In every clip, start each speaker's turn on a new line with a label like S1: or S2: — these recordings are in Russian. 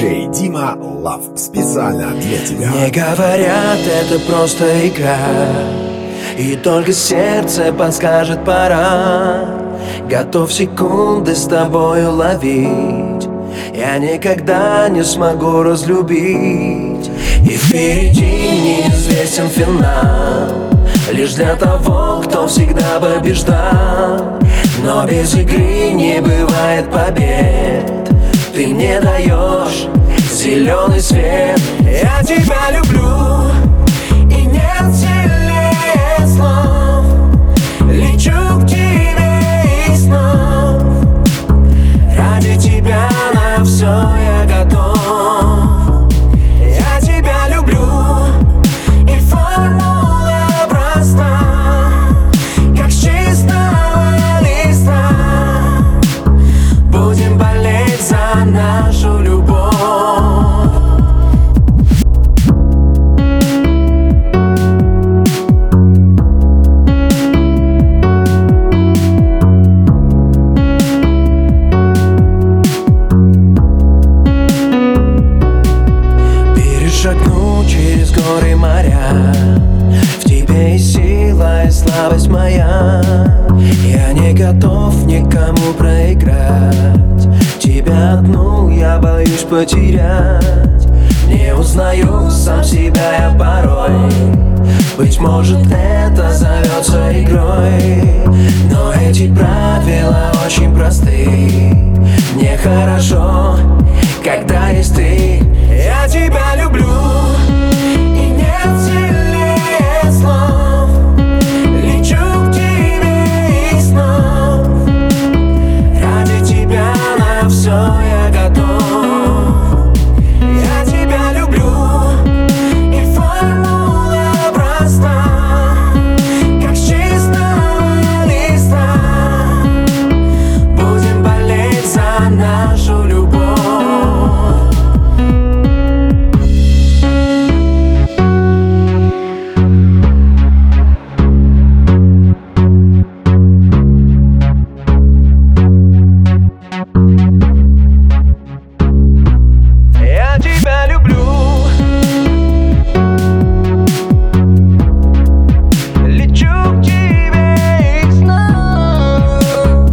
S1: Диджей Дима Лав специально для тебя.
S2: Мне говорят, это просто игра, и только сердце подскажет пора. Готов секунды с тобою ловить, я никогда не смогу разлюбить. И впереди неизвестен финал, лишь для того, кто всегда побеждал. Но без игры не бывает побед. Ты мне даешь зеленый свет. Я тебя люблю, и нет сильнее слов. Лечу к тебе и снов. Ради тебя на все я готов. Я тебя люблю, и формула проста, как с чистого листа. Будем болеть за нашу любовь. Перешагну через горы и моря, в тебе и сила, и слабость моя. Я не готов никому проиграть, тебя одну я боюсь потерять. Не узнаю сам себя я порой, быть может это зовется игрой. Но эти правила очень просты. Мне хорошо, когда есть ты. Я тебя люблю, и нет сильнее слов. Лечу к тебе и снов. Ради тебя на все я готов. Я тебя люблю, и формула проста, как с чистого листа. Будем болеть за нашу любовь. Я тебя люблю, лечу к тебе и снов.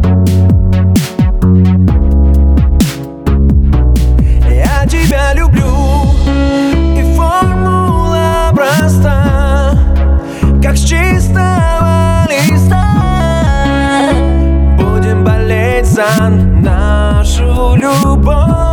S2: Я тебя люблю, и формула проста, как с чистого листа. Будем болеть за нашу любовь.